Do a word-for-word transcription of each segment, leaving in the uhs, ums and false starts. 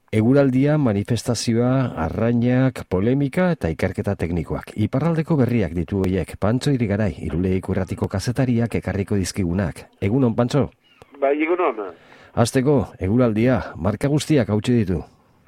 Eguraldia, manifestazioa, arrainak, polemika eta ikerketa teknikoak. Iparraldeko berriak ditu horiek. Pantxo Irigarai, Irulegiko Irratiko kazetariak ekarriko dizkigunak. Egunon, Pantxo? Bai, egunon. Hasteko, eguraldia, marka guztiak hautsi ditu.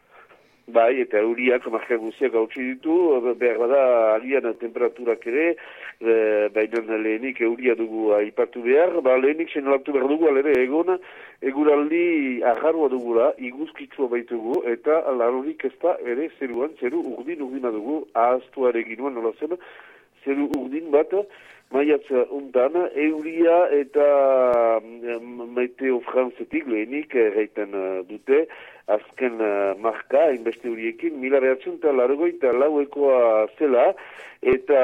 Bai, eta euriak marka guztiak hautsi ditu, behar bada agian temperaturak ere, e, baina lehenik euria dugu aipatu behar, ba lehenik senolatu behar dugu, alere egon, eguraldi agarroa dugula, iguzkitzua baitugu, eta larorik ez da ere zeruan, zeru urdin urdina dugu, ahaztuare ginoan nola zen, zeru urdin bat, maiatz untan, euria eta Meteo Francetik lehenik erraiten dute, azken uh, marka, inbeste horiekin, mila behatzen eta largoi eta lauekoa zela, eta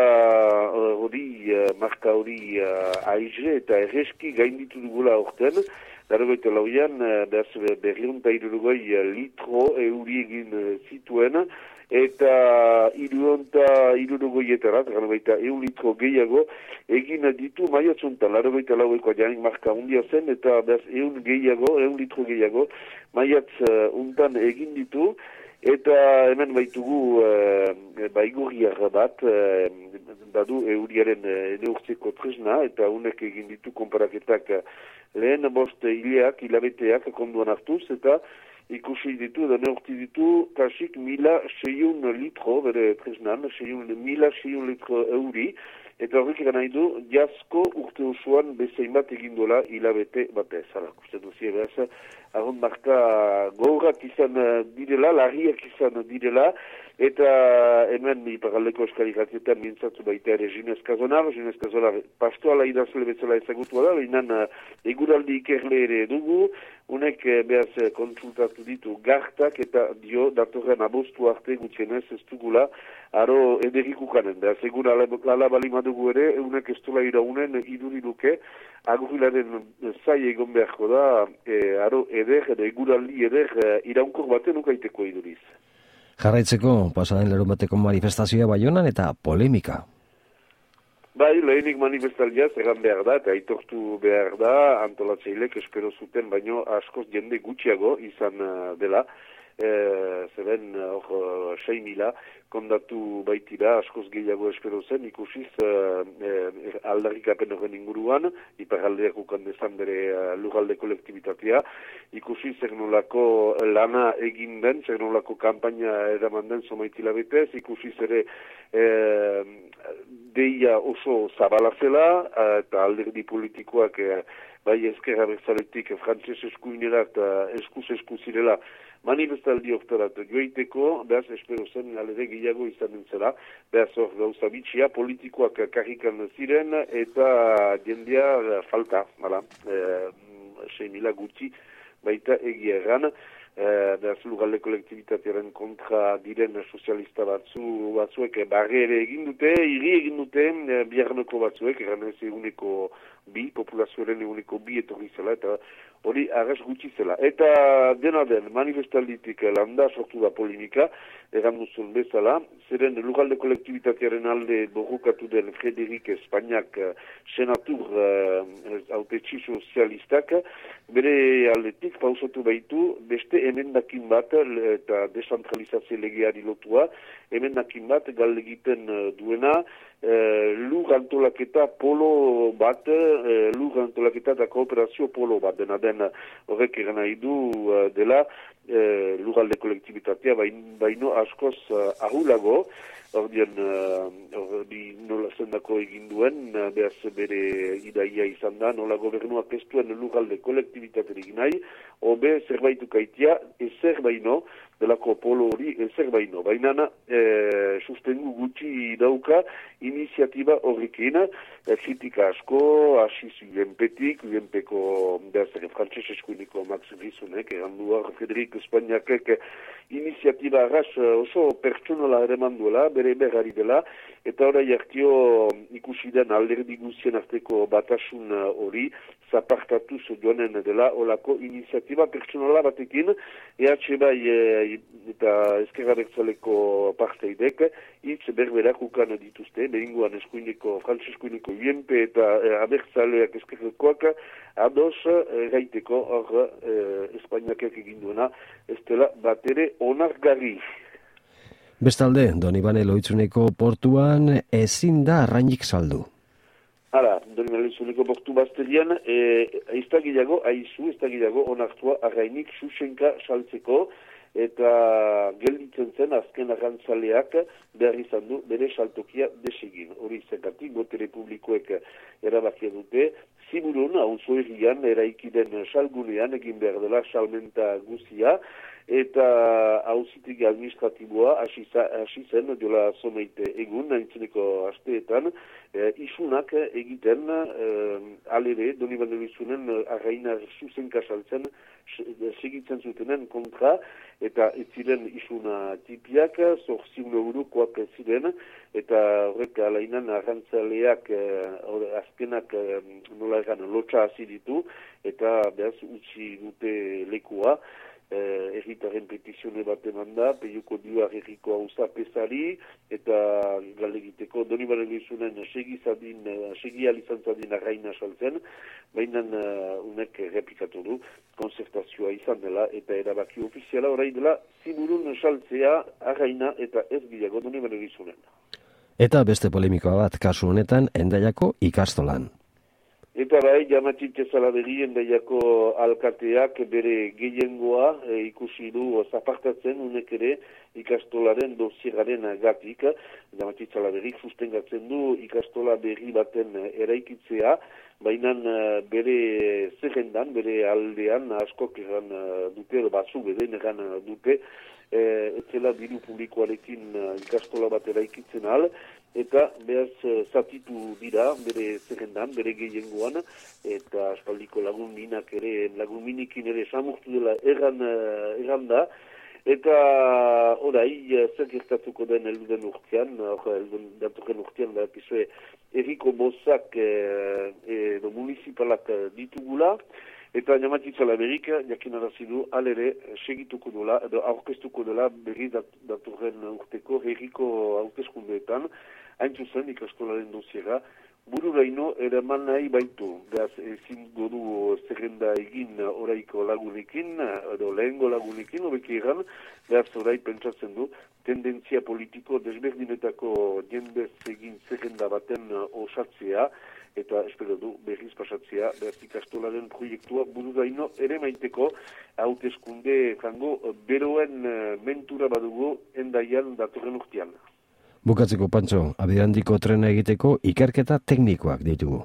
hori uh, marka hori uh, aize eta erreski gainditu dugula orten, largoi eta lauean, uh, berriun eta irurgoi uh, litro euri egin uh, zituen, eta irurion eta irurogoietarat, gana baita eun litro gehiago, egin ditu maiatzuntan, laro baita lauekoa janik marka hundia zen, eta behaz eun gehiago, eun litro gehiago, maiatz uh, untan egin ditu, eta hemen baitugu uh, baigurriar bat, uh, badu euriaren uh, neurtzeko tresna, eta unek egin ditu konparaketak uh, lehen bost hileak, hilabeteak konduan hartuz, eta ikusi ditu, da neurti ditu, kasik mila seiun litro, bere tresnan, seiun, mila seiun litro euri, eta horrek egan nahi du, jasko urte osoan bezain bat egindola hilabete batez. Hala, kusten duzi ebaz, ahon marka gaurak izan direla, larriak izan direla, eta hemen iparaldeko eskarikatietan mintzatu baita ere Ginez Kazonar, Ginez Kazonar pastoala idazle bezala ezagutua da, behinan eguraldi ikerle ere dugu, unek behaz konsultatu ditu gartak eta dio datorren abostu arte gutxienez ez dugula aro ederikukanen. Behaz egun ala balima dugu ere, unek ez dula iraunen iduriluke, agurilaren zai egon beharko da, e, aro eder, eguraldi eder, iraunkor baten ukaiteko iduriz. Jarraitzeko, pasaden lerun bateko manifestazioa Baionan eta polemika. Bai, lehenik manifestaldia egan behar da, eta aitortu behar da, antolatzeilek espero zuten, baino askoz jende gutxiago izan dela, e, zeben hor sei mila kondatu baitira, askoz gehiago espero zen, ikusiz e, e, aldarrikapen horren inguruan, iparaldeak ukan dezan bere uh, lurralde kolektibitatea, ikusiz zer nolako lana egin den, zer nolako kampaina eraman den somaitila betez, ikusiz ere e, deia oso zabala zela, eta alderdi politikoak e, bai ezkerra berzaletik frantzes eskuinera eta eskuz esku zirela manifestaldi oktarat joiteko, behaz espero zen alere gehiago izan zela, behaz hor gauza bitxia, politikoak karrikan ziren eta jendea falta, hala, e, sei mila gutxi baita egia erran, e, behaz lugalde kolektibitatearen kontra diren sozialista batzu, batzuek barre ere egin dute, hiri egin dute, e, biharneko batzuek, erran ez eguneko bi, populazioaren eguneko bi etorri zela, eta hori arras gutxi zela. Eta dena den, manifestalditik landa sortu da polemika, eran duzun bezala, zeren lugalde kolektibitatearen alde borrokatu den Frederik Espainiak senatur hautetxi uh, sozialistak, bere aldetik pausatu baitu beste emendakin bat, eta desantralizazio legeari lotua, emendakin bat galde egiten duena, Uh, lur antolaketa polo bat, uh, lur antolaketa eta kooperazio polo bat, dena den horrek eran nahi du uh, dela uh, lurralde kolektibitatea baino, baino askoz uh, ahulago, ordean hori uh, nola zendako egin duen, uh, behaz bere idaia izan da, nola gobernuak ez duen lurralde kolektibitatea egin nahi, obe zerbaitu kaitia, ezer baino, delako polo hori ezer baino. Baina e, sustengu gutxi dauka iniziatiba horrekin, e, kritika asko, hasi zuenpetik, zuenpeko frantses eskuineko Max Grisonek, errandu hor Frederik Espainiakek iniziatiba arras oso pertsonala ere manduela, bere berari dela, eta orai hartio ikusi den alderdi guztien arteko batasun hori, zapartatuz joanen dela olako iniziatiba pertsonala batekin, E H bai eta Ezker Abertzaleko parteidek hitz berberak ukan dituzte, behingoan eskuineko, frantz eskuineko U M P eta eh, Abertzaleak Ezkerrekoak ados eh, gaiteko hor eh, Espainiakek egin duena, ez dela bat ere onargarri. Bestalde, Donibane Lohitzuneko portuan ezin da arrainik saldu. Hala, Donibane Lohitzuneko portu bazterian, eh, ez da gehiago, aizu, ez da gehiago onartua arrainik susenka saltzeko, eta gelditzen zen azken arrantzaleak behar izan du bere saltokia desegin. Hori zekatik, botere publikoek erabakia dute, ziburun, auzo herrian, eraikiden salgunean egin behar dela salmenta guzia, eta auzitegi administratiboa hasi zen diola zomeite egun, naintzeneko asteetan, e, isunak egiten e, alere, Donibane Lohizunen arraina zuzenka saltzen segitzen zutenen kontra, eta ez ziren isuna tipiak, zorziun eurokoak ziren, eta horrek alainan arrantzaleak eh, azkenak eh, nola egan lotxa hasi ditu, eta behaz utzi dute lekua, eh, erritaren petizione bat eman da, peiuko dioar erriko hauza pesari, eta galegiteko Donibane Lohizunen segizadin, segi alizantzadin arraina saltzen, baina uh, unek replikatu du, konzertazioa izan dela, eta erabaki ofiziala orain dela, ziburun saltzea arraina eta ez bilago Donibane Lohizunen. Eta beste polemikoa bat kasu honetan Hendaiako ikastolan. Eta bai, Jamatxintxe Salaberri Hendaiako alkateak bere gehiengoa e, ikusi du zapartatzen unek ere ikastolaren dosieraren gatik. Jamatxintxe Salaberri sustengatzen du ikastola berri baten eraikitzea, baina bere zerrendan, bere aldean askok egan dute, batzu beden egan dute, e, etzela diru publikoarekin ikastola bat eraikitzen al, eta behaz zatitu dira bere zerrendan, bere gehiengoan, eta aspaldiko lagun minak ere, lagun minikin ere samurtu dela erran, erran da, eta orai, zer gertatuko den elduden urtean, elduden datorren urtean, da, pisue, erriko bozak e, edo municipalak ditugula, eta Jamatxintxe Salaberrik jakin arazi du alere segituko dela, edo aurkeztuko dela berri dat, datorren urteko herriko hauteskundeetan, hain zuzen ikastolaren doziera, bururaino eraman nahi baitu. Beaz, ezin godu zerrenda egin oraiko lagunekin, edo lehengo lagunekin, hobeki egan, beaz orai pentsatzen du, tendentzia politiko desberdinetako jendez egin zerrenda baten osatzea, eta espero du berriz pasatzea, beaz ikastolaren proiektua bururaino ere maiteko hauteskunde jango beroen mentura badugu Hendaian datorren urtean. Bukatzeko, Pantxo, abiadandiko trena egiteko ikerketa teknikoak ditugu.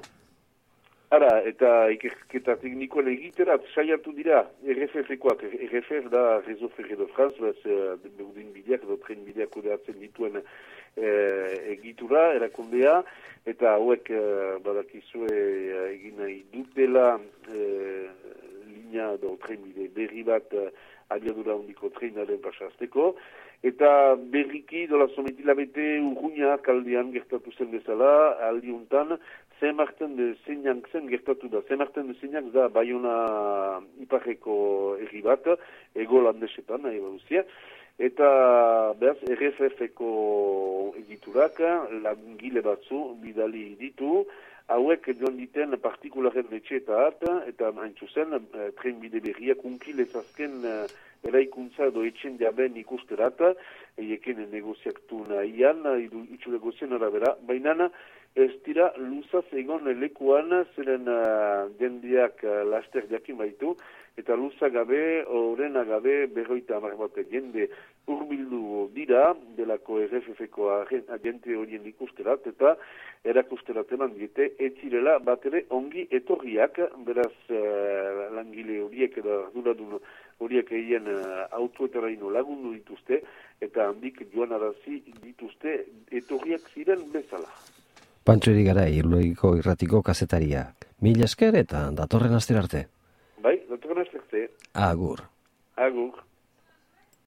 Ara, eta ikerketa teknikoen egiterat saiatu dira R F F-koak. R F F da Réseau Ferré de France, berdin bideak, edo tren bideak kudeatzen dituen eh, egitura, erakundea, eta hauek eh, badakizue egin nahi dutela eh, linea edo tren bide berri bat eh, abiadura handiko trenaren pasazteko, eta berriki dola zometila bete urruña kaldean gertatu zen bezala, aldi untan, Saint-Martin de Seignac zen gertatu da. Saint-Martin de Seignac da Bayona iparreko herri bat, ego landesetan, nahi baduzia, eta behaz R F F-eko egiturak langile batzu bidali ditu, hauek joan diten partikularen etxeetaat, eta hain zuzen, eh, trenbide berriak unkilez azken eh, eraikuntza edo etxen jaben ikusterat, eieken negoziaktu nahian, itxu negozien arabera, baina ez dira luzaz egon lekuan, zeren uh, jendeak uh, laster jakin baitu, eta luza gabe, horrena gabe, berroita amar bat jende urbildu dira, delako R F F-ko agente horien ikusterat, eta erakusterat eman diete, etzirela bat ere ongi etorriak, beraz uh, langile horiek edo arduradun horiek egin uh, autoetaraino lagundu dituzte, eta handik joan arazi dituzte etorriak ziren bezala. Pantxo Irigaray, Irulaiko Irratiko kazetaria. Mila esker eta datorren astera arte. Bai, datorren astera arte. Agur. Agur.